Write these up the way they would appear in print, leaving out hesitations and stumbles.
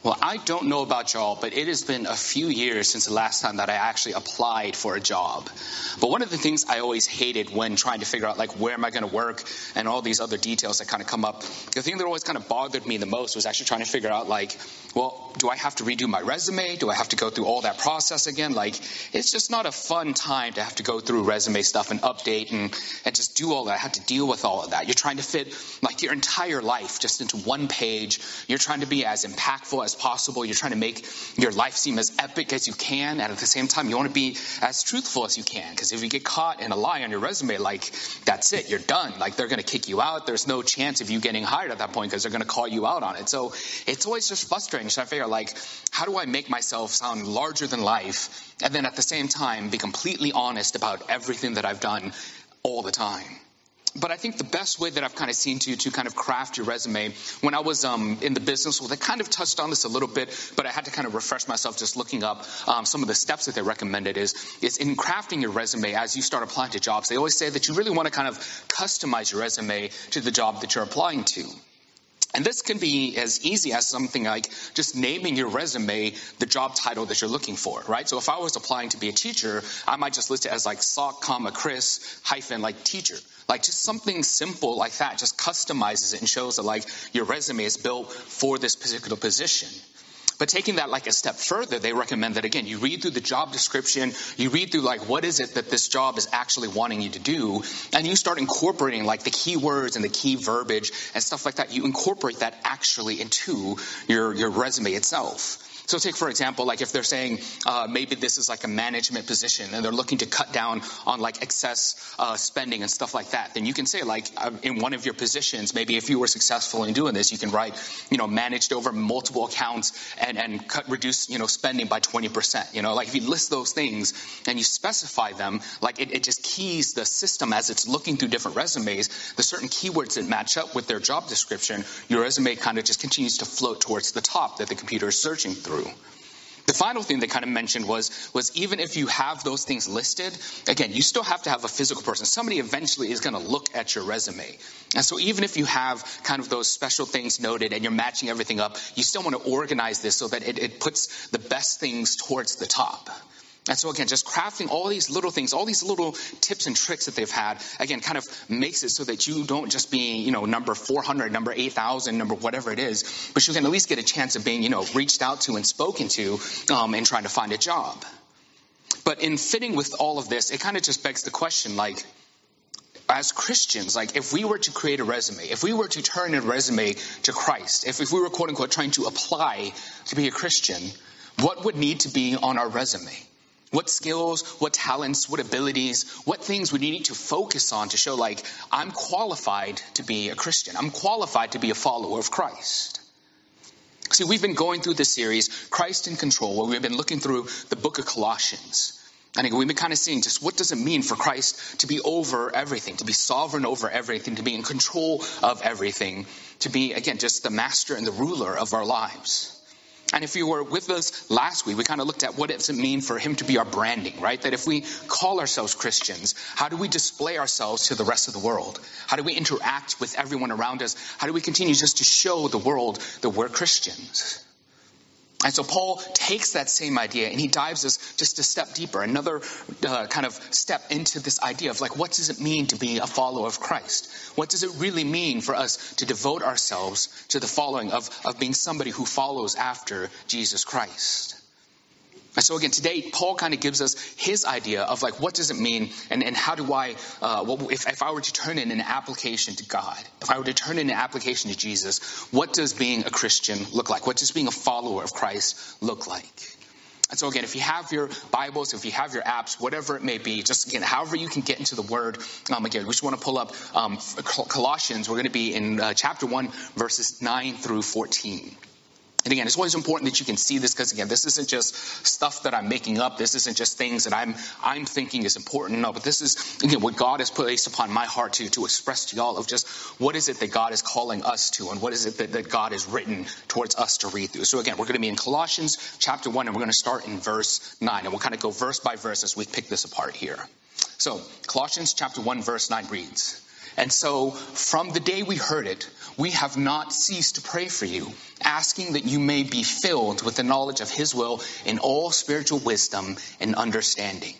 Well, I don't know about y'all, but it has been a few years since the last time that I actually applied for a job. But one of the things I always hated when trying to figure out, like, where am I going to work and all these other details that kind of come up, the thing that always kind of bothered me the most was actually trying to figure out, like, well, do I have to redo my resume? Do I have to go through all that process again? Like, it's just not a fun time to have to go through resume stuff and update and just do all that. I had to deal with all of that. You're trying to fit, like, your entire life just into one page. You're trying to be as impactful as possible. You're trying to make your life seem as epic as you can, and at the same time you want to be as truthful as you can, because if you get caught in a lie on your resume, like, that's it, you're done. Like, they're going to kick you out. There's no chance of you getting hired at that point because they're going to call you out on it. So it's always just frustrating. So I figure, like, how do I make myself sound larger than life and then at the same time be completely honest about everything that I've done all the time? But I think the best way that I've kind of seen to kind of craft your resume, when I was in the business world, I kind of touched on this a little bit, but I had to kind of refresh myself just looking up some of the steps that they recommended is in crafting your resume as you start applying to jobs. They always say that you really want to kind of customize your resume to the job that you're applying to. And this can be as easy as something like just naming your resume the job title that you're looking for, right? So if I was applying to be a teacher, I might just list it as like Sock, Chris, hyphen, like teacher. Like just something simple like that just customizes it and shows that like your resume is built for this particular position. But taking that like a step further, they recommend that, again, you read through the job description, you read through like what is it that this job is actually wanting you to do, and you start incorporating like the keywords and the key verbiage and stuff like that. You incorporate that actually into your resume itself. So take, for example, like if they're saying maybe this is like a management position and they're looking to cut down on like excess spending and stuff like that, then you can say like in one of your positions, maybe if you were successful in doing this, you can write, managed over multiple accounts and reduce, spending by 20%. Like if you list those things and you specify them, like it just keys the system as it's looking through different resumes, the certain keywords that match up with their job description, your resume kind of just continues to float towards the top that the computer is searching through. The final thing they kind of mentioned was even if you have those things listed, again, you still have to have a physical person. Somebody eventually is going to look at your resume. And so even if you have kind of those special things noted and you're matching everything up, you still want to organize this so that it puts the best things towards the top. And so, again, just crafting all these little things, all these little tips and tricks that they've had, again, kind of makes it so that you don't just be, number 400, number 8,000, number whatever it is, but you can at least get a chance of being, reached out to and spoken to and trying to find a job. But in fitting with all of this, it kind of just begs the question, like, as Christians, like if we were to create a resume, if we were to turn a resume to Christ, if we were, quote unquote, trying to apply to be a Christian, what would need to be on our resume? What skills, what talents, what abilities, what things we need to focus on to show like I'm qualified to be a Christian. I'm qualified to be a follower of Christ. See, we've been going through this series, Christ in Control, where we've been looking through the book of Colossians. And we've been kind of seeing just what does it mean for Christ to be over everything, to be sovereign over everything, to be in control of everything, to be, again, just the master and the ruler of our lives. And if you were with us last week, we kind of looked at what does it mean for him to be our branding, right? That if we call ourselves Christians, how do we display ourselves to the rest of the world? How do we interact with everyone around us? How do we continue just to show the world that we're Christians? And so Paul takes that same idea and he dives us just a step deeper, another kind of step into this idea of like, what does it mean to be a follower of Christ? What does it really mean for us to devote ourselves to the following of being somebody who follows after Jesus Christ? And so again, today, Paul kind of gives us his idea of like, what does it mean and how do I, if I were to turn in an application to God, if I were to turn in an application to Jesus, what does being a Christian look like? What does being a follower of Christ look like? And so again, if you have your Bibles, if you have your apps, whatever it may be, just again, however you can get into the Word, again, we just want to pull up Colossians. We're going to be in chapter 1, verses 9 through 14. And again, it's always important that you can see this because, again, this isn't just stuff that I'm making up. This isn't just things that I'm thinking is important. No, but this is, again, what God has placed upon my heart to express to y'all of just what is it that God is calling us to and what is it that God has written towards us to read through. So, again, we're going to be in Colossians chapter 1, and we're going to start in verse 9. And we'll kind of go verse by verse as we pick this apart here. So, Colossians chapter 1, verse 9 reads, And so from the day we heard it, we have not ceased to pray for you, asking that you may be filled with the knowledge of his will in all spiritual wisdom and understanding.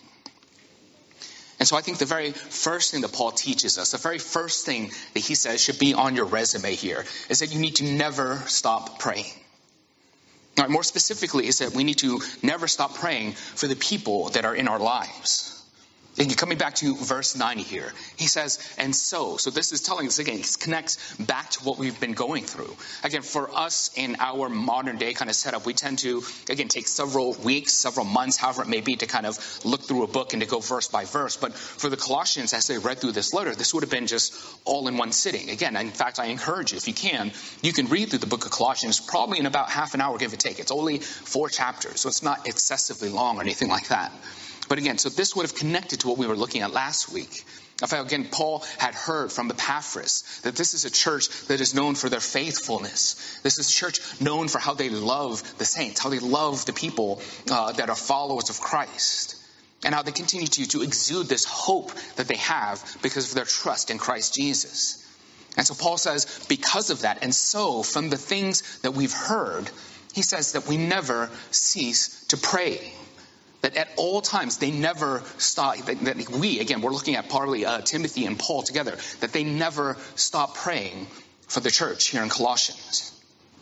And so I think the very first thing that Paul teaches us, the very first thing that he says should be on your resume here, is that you need to never stop praying. All right, more specifically, is that we need to never stop praying for the people that are in our lives. And coming back to verse 90 here, he says, and so this is telling us again, it connects back to what we've been going through. Again, for us in our modern day kind of setup, we tend to, again, take several weeks, several months, however it may be, to kind of look through a book and to go verse by verse. But for the Colossians, as they read through this letter, this would have been just all in one sitting. Again, in fact, I encourage you, if you can read through the book of Colossians probably in about half an hour, give or take. It's only 4 chapters, so it's not excessively long or anything like that. But again, so this would have connected to what we were looking at last week. In fact, again, Paul had heard from Epaphras that this is a church that is known for their faithfulness. This is a church known for how they love the saints, how they love the people that are followers of Christ, and how they continue to exude this hope that they have because of their trust in Christ Jesus. And so Paul says, because of that, and so from the things that we've heard, he says that we never cease to pray. That at all times, they never stop, that we, again, we're looking at partly Timothy and Paul together, that they never stop praying for the church here in Colossians.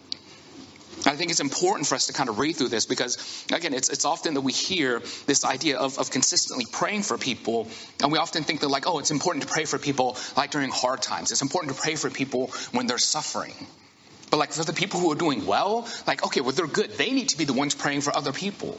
I think it's important for us to kind of read through this because, again, it's often that we hear this idea of consistently praying for people, and we often think that, like, oh, it's important to pray for people like during hard times. It's important to pray for people when they're suffering. But like for the people who are doing well, like, okay, well, they're good. They need to be the ones praying for other people.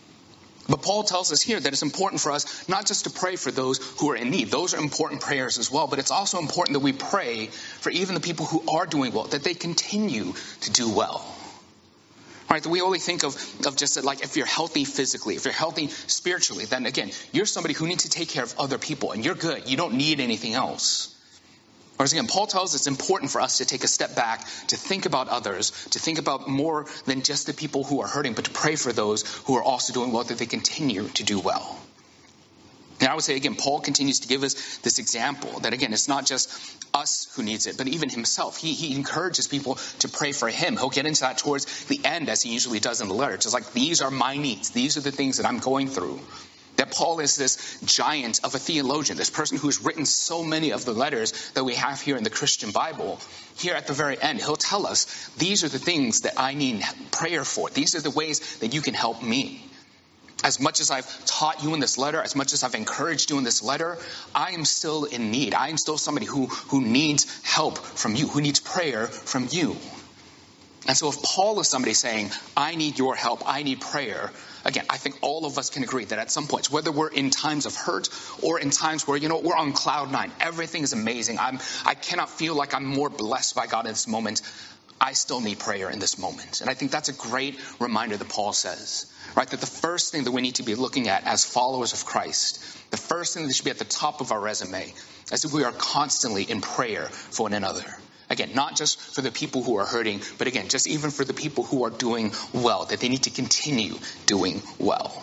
But Paul tells us here that it's important for us not just to pray for those who are in need. Those are important prayers as well. But it's also important that we pray for even the people who are doing well, that they continue to do well. Right? That we only think of just like if you're healthy physically, if you're healthy spiritually, then again, you're somebody who needs to take care of other people and you're good. You don't need anything else. Whereas again, Paul tells us it's important for us to take a step back, to think about others, to think about more than just the people who are hurting, but to pray for those who are also doing well, that they continue to do well. And I would say, again, Paul continues to give us this example that, again, it's not just us who needs it, but even himself. He encourages people to pray for him. He'll get into that towards the end, as he usually does in the letter. Just like, these are my needs. These are the things that I'm going through. That Paul is this giant of a theologian, this person who's written so many of the letters that we have here in the Christian Bible. Here at the very end, he'll tell us, these are the things that I need prayer for. These are the ways that you can help me. As much as I've taught you in this letter, as much as I've encouraged you in this letter, I am still in need. I am still somebody who needs help from you, who needs prayer from you. And so if Paul is somebody saying, I need your help, I need prayer, again, I think all of us can agree that at some points, whether we're in times of hurt or in times where, we're on cloud 9, everything is amazing, I cannot feel like I'm more blessed by God in this moment, I still need prayer in this moment. And I think that's a great reminder that Paul says, right, that the first thing that we need to be looking at as followers of Christ, the first thing that should be at the top of our resume, is that we are constantly in prayer for one another. Again, not just for the people who are hurting, but again, just even for the people who are doing well, that they need to continue doing well.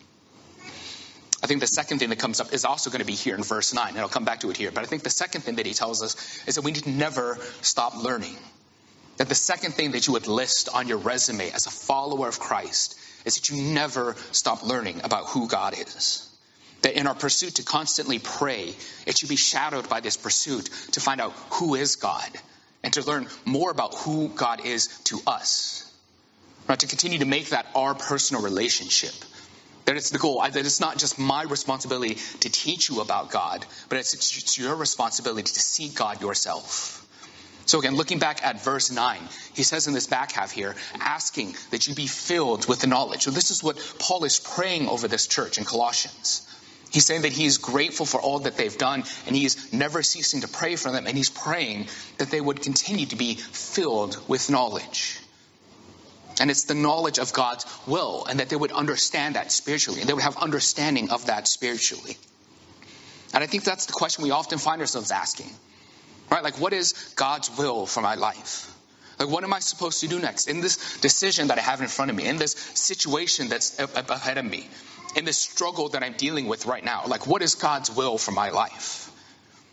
I think the second thing that comes up is also going to be here in verse 9, and I'll come back to it here. But I think the second thing that he tells us is that we need to never stop learning. That the second thing that you would list on your resume as a follower of Christ is that you never stop learning about who God is. That in our pursuit to constantly pray, it should be shadowed by this pursuit to find out who is God and to learn more about who God is to us. Right? To continue to make that our personal relationship. That it's the goal, that it's not just my responsibility to teach you about God, but it's your responsibility to see God yourself. So again, looking back at verse 9, he says in this back half here, asking that you be filled with the knowledge. So this is what Paul is praying over this church in Colossians. He's saying that he's grateful for all that they've done, and he's never ceasing to pray for them, and he's praying that they would continue to be filled with knowledge. And it's the knowledge of God's will, and that they would understand that spiritually, and they would have understanding of that spiritually. And I think that's the question we often find ourselves asking. Right? Like, what is God's will for my life? Like, what am I supposed to do next? In this decision that I have in front of me, in this situation that's ahead of me, in this struggle that I'm dealing with right now, like, what is God's will for my life?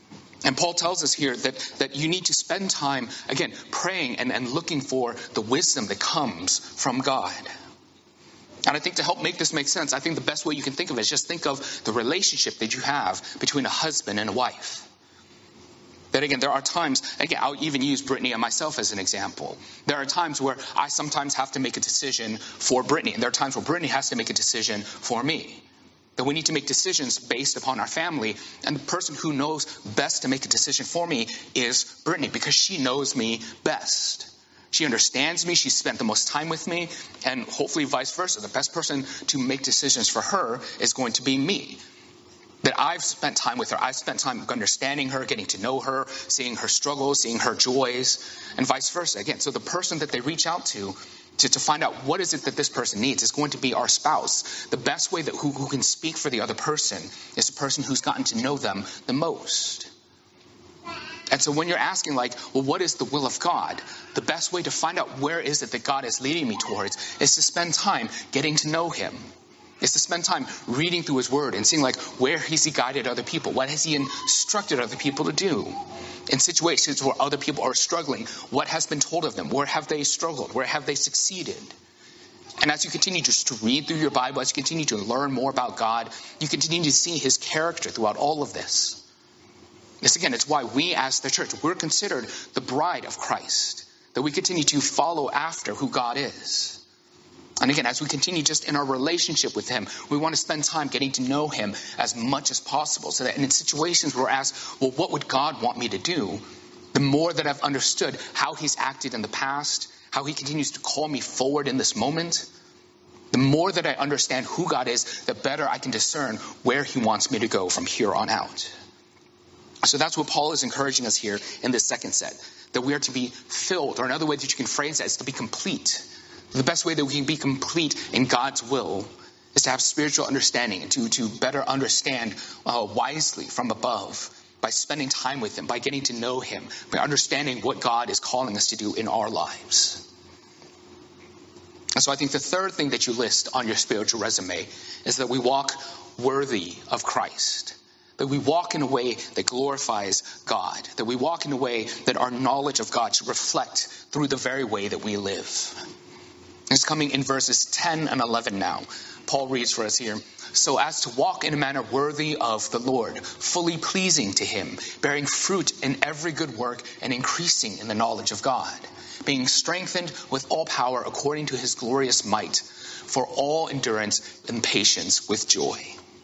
And Paul tells us here that you need to spend time, again, praying and looking for the wisdom that comes from God. And I think to help make this make sense, I think the best way you can think of it is just think of the relationship that you have between a husband and a wife. That again, there are times, again, I'll even use Brittany and myself as an example. There are times where I sometimes have to make a decision for Brittany, and there are times where Brittany has to make a decision for me. That we need to make decisions based upon our family, and the person who knows best to make a decision for me is Brittany, because she knows me best. She understands me, she's spent the most time with me, and hopefully vice versa. The best person to make decisions for her is going to be me. That I've spent time with her. I've spent time understanding her, getting to know her, seeing her struggles, seeing her joys, and vice versa. Again, so the person that they reach out to find out what is it that this person needs is going to be our spouse. The best way that who can speak for the other person is the person who's gotten to know them the most. And so when you're asking what is the will of God? The best way to find out where is it that God is leading me towards is to spend time getting to know him. Is to spend time reading through his word and seeing where has he guided other people? What has he instructed other people to do? In situations where other people are struggling, what has been told of them? Where have they struggled? Where have they succeeded? And as you continue just to read through your Bible, as you continue to learn more about God, you continue to see his character throughout all of this. This again, it's why we as the church, we're considered the bride of Christ. That we continue to follow after who God is. And again, as we continue just in our relationship with him, we want to spend time getting to know him as much as possible. So that in situations where we're asked, well, what would God want me to do? The more that I've understood how he's acted in the past, how he continues to call me forward in this moment, the more that I understand who God is, the better I can discern where he wants me to go from here on out. So that's what Paul is encouraging us here in this second set, that we are to be filled, or another way that you can phrase that is to be complete. The best way that we can be complete in God's will is to have spiritual understanding and to better understand wisely from above by spending time with him, by getting to know him, by understanding what God is calling us to do in our lives. And so I think the third thing that you list on your spiritual resume is that we walk worthy of Christ. That we walk in a way that glorifies God. That we walk in a way that our knowledge of God should reflect through the very way that we live. It's coming in verses 10 and 11 now. Paul reads for us here. So as to walk in a manner worthy of the Lord, fully pleasing to him, bearing fruit in every good work and increasing in the knowledge of God, being strengthened with all power according to his glorious might, for all endurance and patience with joy.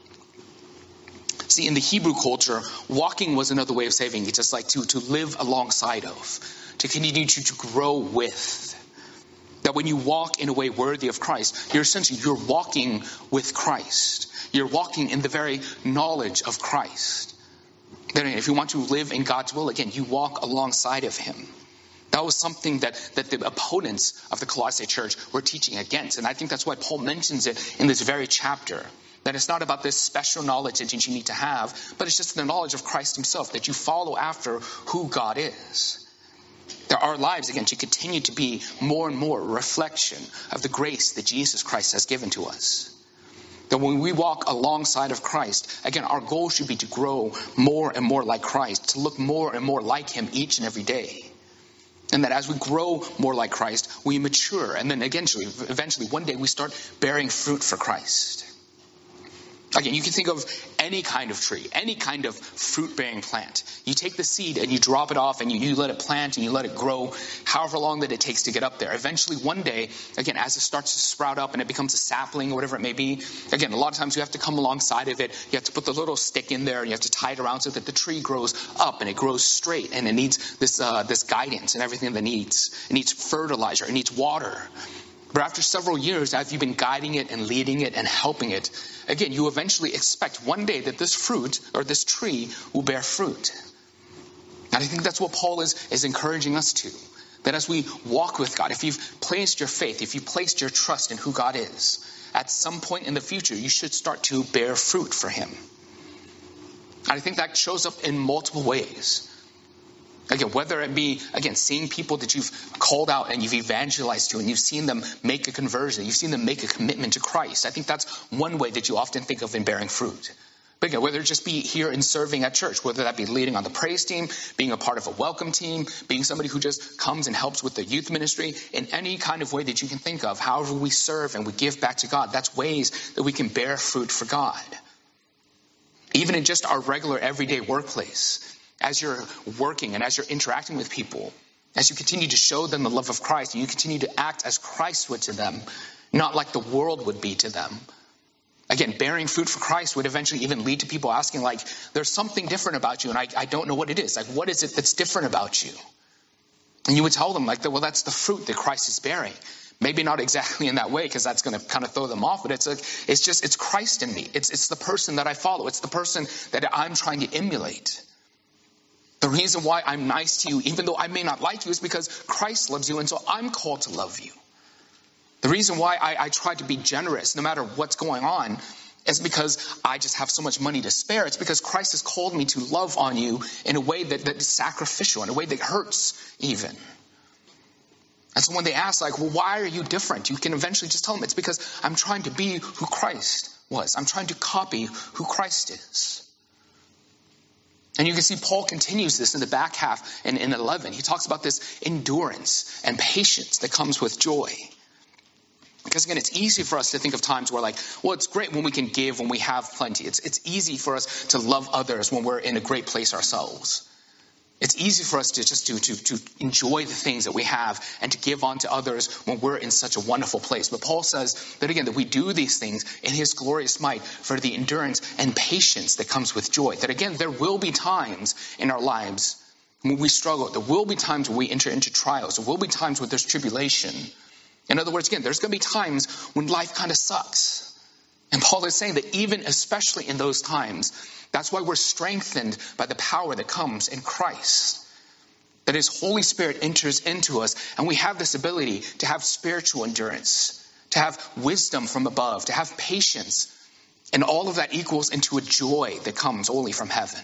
See, in the Hebrew culture, walking was another way of saying it, just like to live alongside of, to continue to grow with. That when you walk in a way worthy of Christ, you're walking with Christ. You're walking in the very knowledge of Christ. That if you want to live in God's will, again, you walk alongside of him. That was something that the opponents of the Colossae church were teaching against. And I think that's why Paul mentions it in this very chapter. That it's not about this special knowledge that you need to have, but it's just the knowledge of Christ himself, that you follow after who God is. That our lives, again, should continue to be more and more a reflection of the grace that Jesus Christ has given to us. That when we walk alongside of Christ, again, our goal should be to grow more and more like Christ, to look more and more like him each and every day. And that as we grow more like Christ, we mature. And then eventually, one day we start bearing fruit for Christ. Again, you can think of any kind of tree, any kind of fruit-bearing plant. You take the seed and you drop it off and you let it plant and you let it grow however long that it takes to get up there. Eventually, one day, again, as it starts to sprout up and it becomes a sapling or whatever it may be, again, a lot of times you have to come alongside of it. You have to put the little stick in there and you have to tie it around so that the tree grows up and it grows straight, and it needs this guidance and everything that it needs. It needs fertilizer. It needs water. But after several years, as you've been guiding it and leading it and helping it, again, you eventually expect one day that this fruit or this tree will bear fruit. And I think that's what Paul is encouraging us to. That as we walk with God, if you've placed your faith, if you've placed your trust in who God is, at some point in the future, you should start to bear fruit for him. And I think that shows up in multiple ways. Again, whether it be, again, seeing people that you've called out and you've evangelized to and you've seen them make a conversion, you've seen them make a commitment to Christ. I think that's one way that you often think of in bearing fruit. But again, whether it just be here in serving at church, whether that be leading on the praise team, being a part of a welcome team, being somebody who just comes and helps with the youth ministry, in any kind of way that you can think of, however we serve and we give back to God, that's ways that we can bear fruit for God. Even in just our regular everyday workplace, as you're working and as you're interacting with people, as you continue to show them the love of Christ, and you continue to act as Christ would to them, not like the world would be to them. Again, bearing fruit for Christ would eventually even lead to people asking, like, there's something different about you, and I don't know what it is. Like, what is it that's different about you? And you would tell them, like, well, that's the fruit that Christ is bearing. Maybe not exactly in that way, because that's going to kind of throw them off, but it's Christ in me. It's the person that I follow. It's the person that I'm trying to emulate. The reason why I'm nice to you, even though I may not like you, is because Christ loves you, and so I'm called to love you. The reason why I try to be generous no matter what's going on is because I just have so much money to spare. It's because Christ has called me to love on you in a way that is sacrificial, in a way that hurts even. And so when they ask, like, well, why are you different? You can eventually just tell them it's because I'm trying to be who Christ was. I'm trying to copy who Christ is. And you can see Paul continues this in the back half in 11. He talks about this endurance and patience that comes with joy. Because again, it's easy for us to think of times where, like, well, it's great when we can give, when we have plenty. It's easy for us to love others when we're in a great place ourselves. It's easy for us to just to enjoy the things that we have and to give on to others when we're in such a wonderful place. But Paul says that again, that we do these things in his glorious might for the endurance and patience that comes with joy. That again, there will be times in our lives when we struggle. There will be times when we enter into trials. There will be times when there's tribulation. In other words, again, there's going to be times when life kind of sucks. And Paul is saying that even especially in those times, that's why we're strengthened by the power that comes in Christ. That his Holy Spirit enters into us, and we have this ability to have spiritual endurance, to have wisdom from above, to have patience. And all of that equals into a joy that comes only from heaven.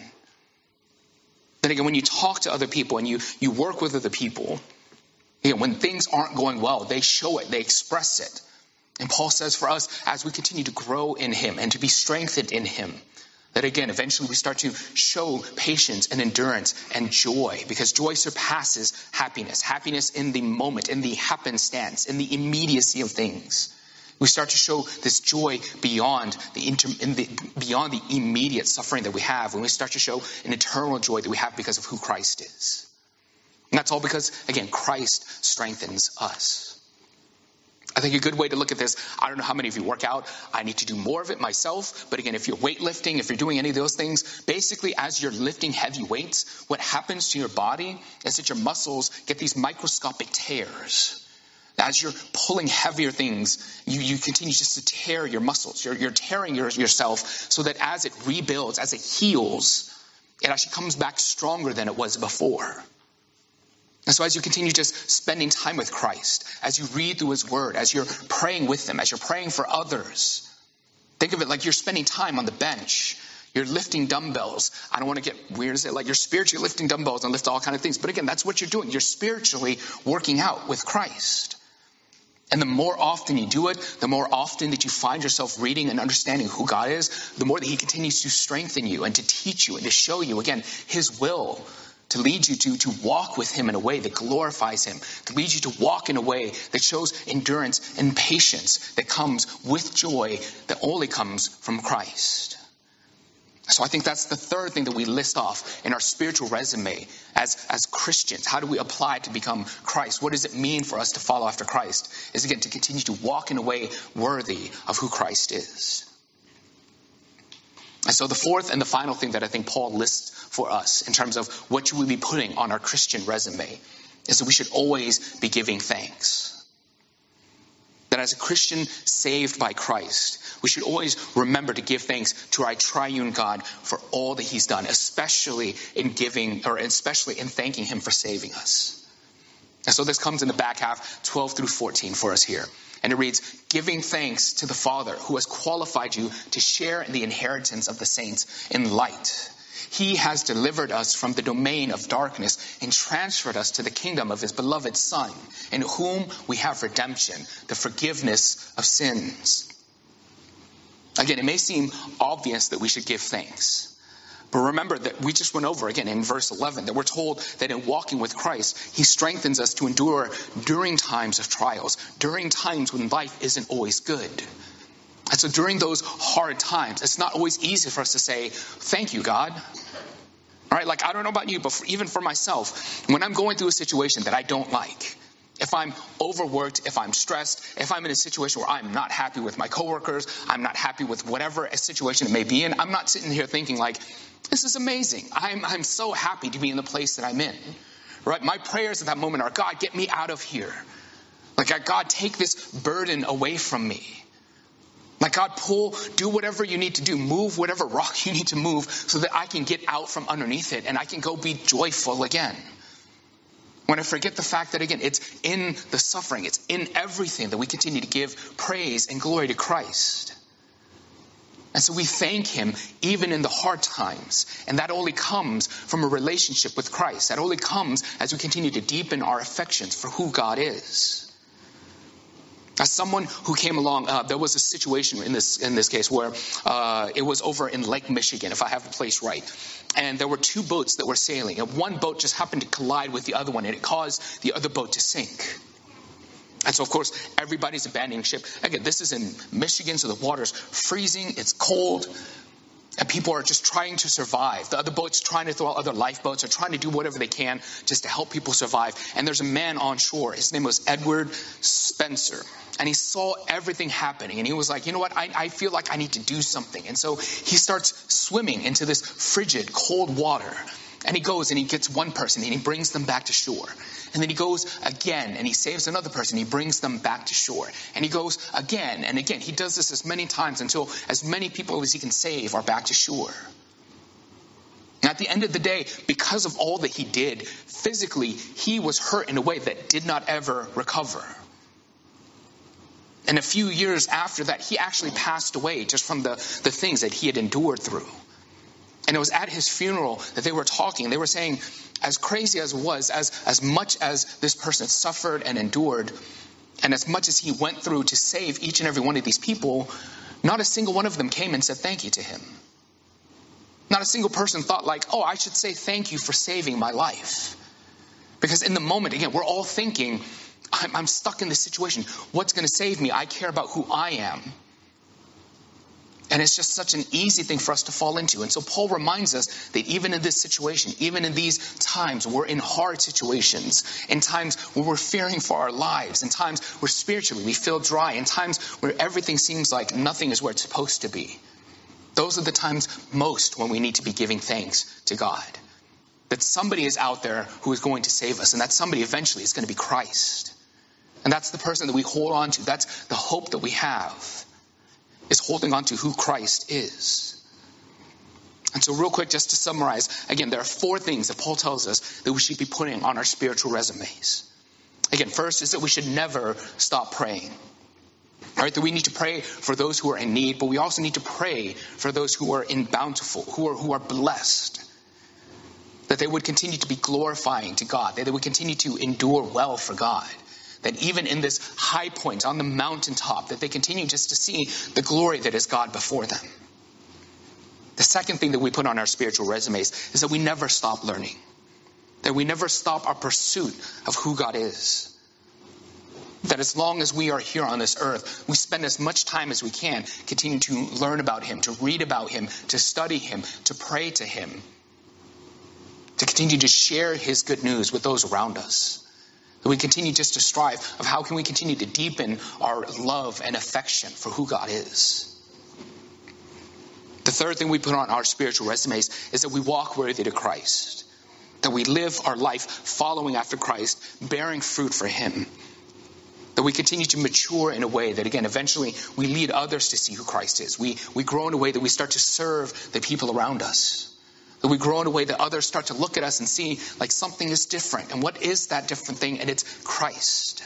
Then again, when you talk to other people and you work with other people, when things aren't going well, they show it, they express it. And Paul says for us, as we continue to grow in him and to be strengthened in him, that again, eventually we start to show patience and endurance and joy, because joy surpasses happiness. Happiness in the moment, in the happenstance, in the immediacy of things. We start to show this joy beyond beyond the immediate suffering that we have, when we start to show an eternal joy that we have because of who Christ is. And that's all because, again, Christ strengthens us. I think a good way to look at this, I don't know how many of you work out. I need to do more of it myself. But again, if you're weightlifting, if you're doing any of those things, basically as you're lifting heavy weights, what happens to your body is that your muscles get these microscopic tears. As you're pulling heavier things, you continue just to tear your muscles. You're tearing yourself so that as it rebuilds, as it heals, it actually comes back stronger than it was before. And so as you continue just spending time with Christ, as you read through his word, as you're praying with him, as you're praying for others, think of it like you're spending time on the bench. You're lifting dumbbells. I don't want to get weird and say like you're spiritually lifting dumbbells and lift all kinds of things. But again, that's what you're doing. You're spiritually working out with Christ. And the more often you do it, the more often that you find yourself reading and understanding who God is, the more that he continues to strengthen you and to teach you and to show you, again, his will, to lead you to walk with him in a way that glorifies him, to lead you to walk in a way that shows endurance and patience that comes with joy that only comes from Christ. So I think that's the third thing that we list off in our spiritual resume as Christians. How do we apply to become Christ? What does it mean for us to follow after Christ? Is again to continue to walk in a way worthy of who Christ is. And so the fourth and the final thing that I think Paul lists for us in terms of what should we be putting on our Christian resume is that we should always be giving thanks. That as a Christian saved by Christ, we should always remember to give thanks to our triune God for all that he's done, especially in thanking him for saving us. And so this comes in the back half, 12 through 14 for us here. And it reads, giving thanks to the Father who has qualified you to share in the inheritance of the saints in light. He has delivered us from the domain of darkness and transferred us to the kingdom of his beloved Son, in whom we have redemption, the forgiveness of sins. Again, it may seem obvious that we should give thanks. But remember that we just went over again in verse 11 that we're told that in walking with Christ, he strengthens us to endure during times of trials, during times when life isn't always good. And so during those hard times, it's not always easy for us to say, thank you, God. All right, like I don't know about you, but even for myself, when I'm going through a situation that I don't like, if I'm overworked, if I'm stressed, if I'm in a situation where I'm not happy with my coworkers, I'm not happy with whatever a situation it may be in, I'm not sitting here thinking like, this is amazing. I'm so happy to be in the place that I'm in. Right? My prayers at that moment are, God, get me out of here. Like, God, take this burden away from me. Like, God, do whatever you need to do. Move whatever rock you need to move so that I can get out from underneath it and I can go be joyful again. When I forget the fact that, again, it's in the suffering, it's in everything that we continue to give praise and glory to Christ. And so we thank him even in the hard times. And that only comes from a relationship with Christ. That only comes as we continue to deepen our affections for who God is. As someone who came along, there was a situation in this case where it was over in Lake Michigan, if I have the place right. And there were two boats that were sailing. And one boat just happened to collide with the other one, and it caused the other boat to sink. And so, of course, everybody's abandoning ship. Again, this is in Michigan, so the water's freezing, it's cold, and people are just trying to survive. The other boats trying to throw out other lifeboats or trying to do whatever they can just to help people survive. And there's a man on shore. His name was Edward Spencer. And he saw everything happening. And he was like, you know what? I feel like I need to do something. And so he starts swimming into this frigid, cold water. And he goes and he gets one person and he brings them back to shore. And then he goes again and he saves another person. He brings them back to shore. And he goes again and again. He does this as many times until as many people as he can save are back to shore. And at the end of the day, because of all that he did, physically, he was hurt in a way that did not ever recover. And a few years after that, he actually passed away just from the things that he had endured through. And it was at his funeral that they were talking. They were saying, as crazy as it was, as much as this person suffered and endured, and as much as he went through to save each and every one of these people, not a single one of them came and said thank you to him. Not a single person thought like, oh, I should say thank you for saving my life. Because in the moment, again, we're all thinking, I'm stuck in this situation. What's going to save me? I care about who I am. And it's just such an easy thing for us to fall into. And so Paul reminds us that even in this situation, even in these times, we're in hard situations, in times where we're fearing for our lives, in times where spiritually we feel dry, in times where everything seems like nothing is where it's supposed to be. Those are the times most when we need to be giving thanks to God. That somebody is out there who is going to save us, and that somebody eventually is going to be Christ. And that's the person that we hold on to. That's the hope that we have, is holding on to who Christ is. And so real quick, just to summarize, again, there are 4 things that Paul tells us that we should be putting on our spiritual resumes. Again, first is that we should never stop praying. All right, that we need to pray for those who are in need, but we also need to pray for those who are in bountiful, who are blessed. That they would continue to be glorifying to God, that they would continue to endure well for God. That even in this high point on the mountaintop, that they continue just to see the glory that is God before them. The second thing that we put on our spiritual resumes is that we never stop learning. That we never stop our pursuit of who God is. That as long as we are here on this earth, we spend as much time as we can continuing to learn about him, to read about him, to study him, to pray to him, to continue to share his good news with those around us. That we continue just to strive of how can we continue to deepen our love and affection for who God is. The third thing we put on our spiritual resumes is that we walk worthy to Christ. That we live our life following after Christ, bearing fruit for him. That we continue to mature in a way that, again, eventually we lead others to see who Christ is. We grow in a way that we start to serve the people around us. That we grow in a way that others start to look at us and see like something is different. And what is that different thing? And it's Christ.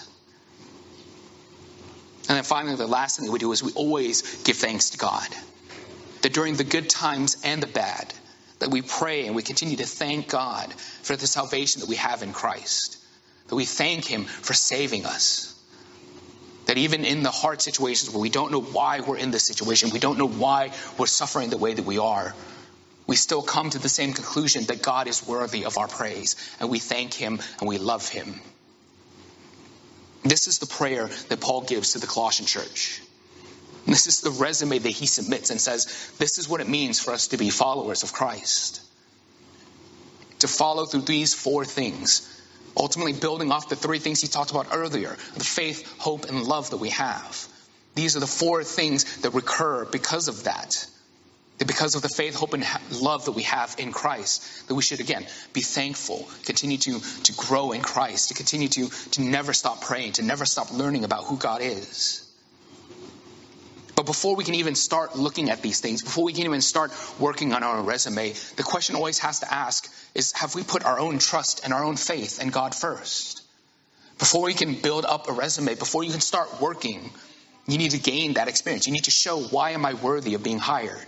And then finally, the last thing that we do is we always give thanks to God. That during the good times and the bad, that we pray and we continue to thank God for the salvation that we have in Christ. That we thank him for saving us. That even in the hard situations where we don't know why we're in this situation, we don't know why we're suffering the way that we are, we still come to the same conclusion that God is worthy of our praise, and we thank him and we love him. This is the prayer that Paul gives to the Colossian church. This is the resume that he submits and says, this is what it means for us to be followers of Christ. To follow through these 4 things, ultimately building off the 3 things he talked about earlier, the faith, hope, and love that we have. These are the 4 things that recur because of that. Because of the faith, hope, and love that we have in Christ, that we should, again, be thankful, continue to grow in Christ, to continue to never stop praying, to never stop learning about who God is. But before we can even start looking at these things, before we can even start working on our resume, the question always has to ask is, have we put our own trust and our own faith in God first? Before we can build up a resume, before you can start working, you need to gain that experience. You need to show, why am I worthy of being hired?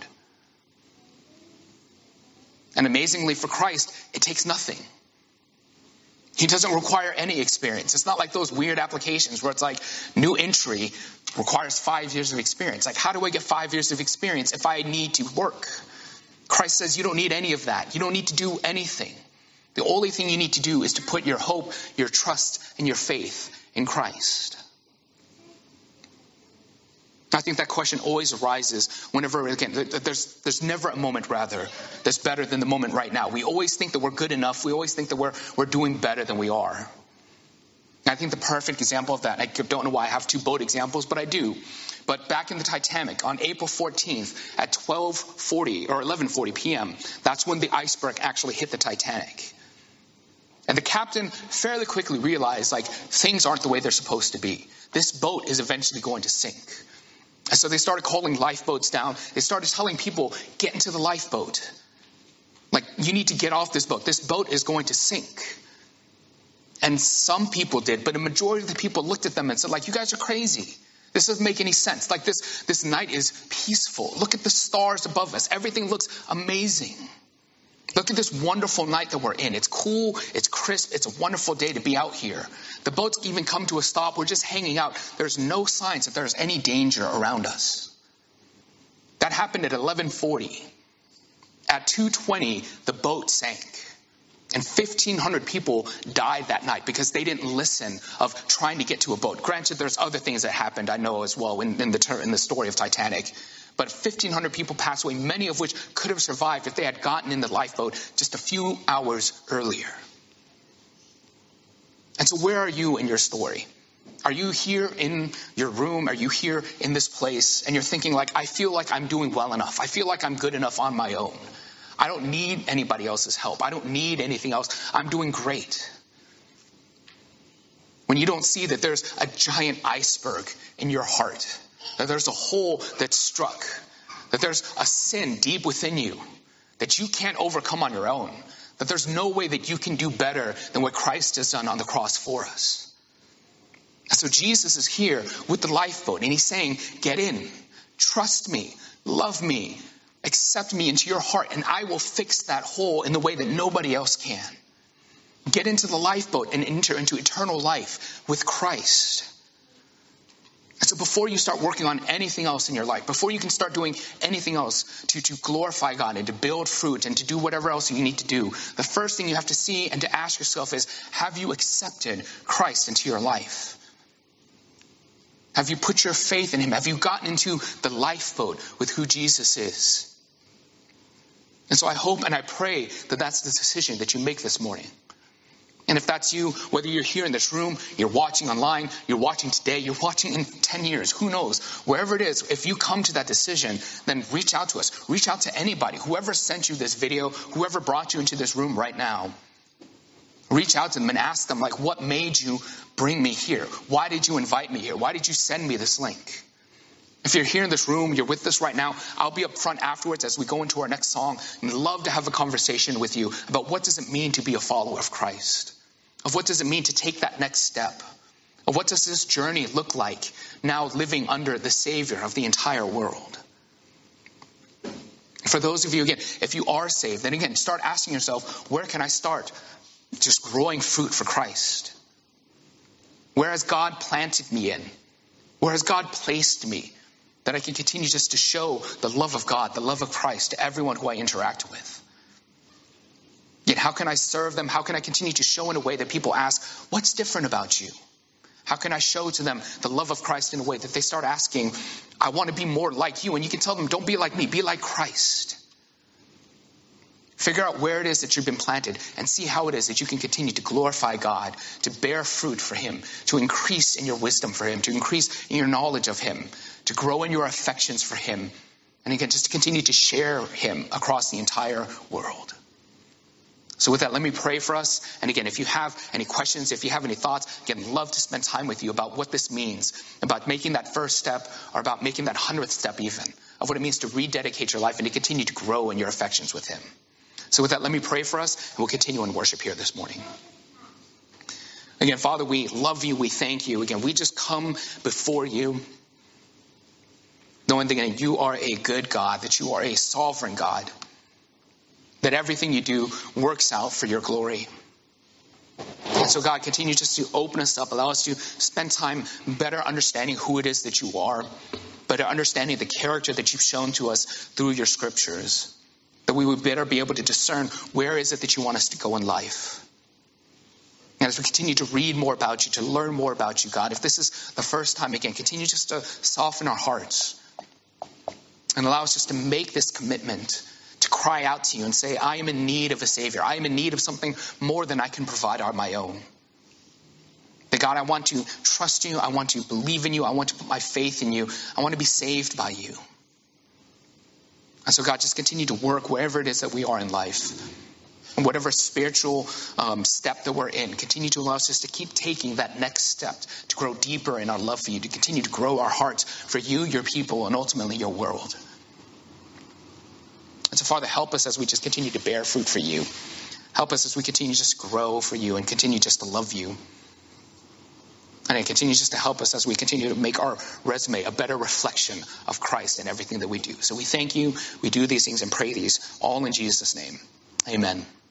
And amazingly for Christ, it takes nothing. He doesn't require any experience. It's not like those weird applications where it's like new entry requires 5 years of experience. Like, how do I get 5 years of experience if I need to work? Christ says you don't need any of that. You don't need to do anything. The only thing you need to do is to put your hope, your trust, and your faith in Christ. I think that question always arises whenever, again, there's never a moment, rather, that's better than the moment right now. We always think that we're good enough. We always think that we're doing better than we are. And I think the perfect example of that, I don't know why I have 2 boat examples, but I do. But back in the Titanic, on April 14th at 12:40 or 11:40 p.m., that's when the iceberg actually hit the Titanic. And the captain fairly quickly realized, like, things aren't the way they're supposed to be. This boat is eventually going to sink. And so they started calling lifeboats down. They started telling people, get into the lifeboat. Like, you need to get off this boat. This boat is going to sink. And some people did, but a majority of the people looked at them and said, like, you guys are crazy. This doesn't make any sense. Like, this night is peaceful. Look at the stars above us. Everything looks amazing. Look at this wonderful night that we're in. It's cool. It's crisp. It's a wonderful day to be out here. The boats even come to a stop. We're just hanging out. There's no signs that there's any danger around us. That happened at 11:40. At 2:20, the boat sank. And 1,500 people died that night because they didn't listen of trying to get to a boat. Granted, there's other things that happened, I know as well, in the story of Titanic. But 1,500 people passed away, many of which could have survived if they had gotten in the lifeboat just a few hours earlier. And so where are you in your story? Are you here in your room? Are you here in this place? And you're thinking, like, I feel like I'm doing well enough. I feel like I'm good enough on my own. I don't need anybody else's help. I don't need anything else. I'm doing great. When you don't see that there's a giant iceberg in your heart, that there's a hole that's struck, that there's a sin deep within you that you can't overcome on your own, that there's no way that you can do better than what Christ has done on the cross for us. And so Jesus is here with the lifeboat, and he's saying, get in, trust me, love me, accept me into your heart, and I will fix that hole in the way that nobody else can. Get into the lifeboat and enter into eternal life with Christ. And so before you start working on anything else in your life, before you can start doing anything else to glorify God and to build fruit and to do whatever else you need to do, the first thing you have to see and to ask yourself is, have you accepted Christ into your life? Have you put your faith in him? Have you gotten into the lifeboat with who Jesus is? And so I hope and I pray that that's the decision that you make this morning. And if that's you, whether you're here in this room, you're watching online, you're watching today, you're watching in 10 years, who knows, wherever it is, if you come to that decision, then reach out to us. Reach out to anybody, whoever sent you this video, whoever brought you into this room right now. Reach out to them and ask them, like, what made you bring me here? Why did you invite me here? Why did you send me this link? If you're here in this room, you're with us right now, I'll be up front afterwards as we go into our next song. And I'd love to have a conversation with you about what does it mean to be a follower of Christ? Of what does it mean to take that next step? Of what does this journey look like now living under the Savior of the entire world? For those of you, again, if you are saved, then again, start asking yourself, where can I start just growing fruit for Christ? Where has God planted me in? Where has God placed me that I can continue just to show the love of God, the love of Christ to everyone who I interact with? Yet how can I serve them? How can I continue to show in a way that people ask, what's different about you? How can I show to them the love of Christ in a way that they start asking, I want to be more like you? And you can tell them, don't be like me, be like Christ. Figure out where it is that you've been planted and see how it is that you can continue to glorify God, to bear fruit for him, to increase in your wisdom for him, to increase in your knowledge of him, to grow in your affections for him, and again, just to continue to share him across the entire world. So with that, let me pray for us. And again, if you have any questions, if you have any thoughts, again, love to spend time with you about what this means, about making that first step or about making that 100th step even, of what it means to rededicate your life and to continue to grow in your affections with him. So with that, let me pray for us, and we'll continue in worship here this morning. Again, Father, we love you. We thank you. Again, we just come before you, knowing that again, you are a good God, that you are a sovereign God, that everything you do works out for your glory. And so, God, continue just to open us up, allow us to spend time better understanding who it is that you are, better understanding the character that you've shown to us through your scriptures, that we would better be able to discern where is it that you want us to go in life. And as we continue to read more about you, to learn more about you, God, if this is the first time, again, continue just to soften our hearts and allow us just to make this commitment to cry out to you and say, I am in need of a Savior. I am in need of something more than I can provide on my own. That God, I want to trust you. I want to believe in you. I want to put my faith in you. I want to be saved by you. And so God, just continue to work wherever it is that we are in life. And whatever spiritual step that we're in, continue to allow us just to keep taking that next step to grow deeper in our love for you, to continue to grow our hearts for you, your people, and ultimately your world. And so, Father, help us as we just continue to bear fruit for you. Help us as we continue just to grow for you and continue just to love you. And it continues just to help us as we continue to make our resume a better reflection of Christ in everything that we do. So we thank you. We do these things and pray these all in Jesus' name. Amen.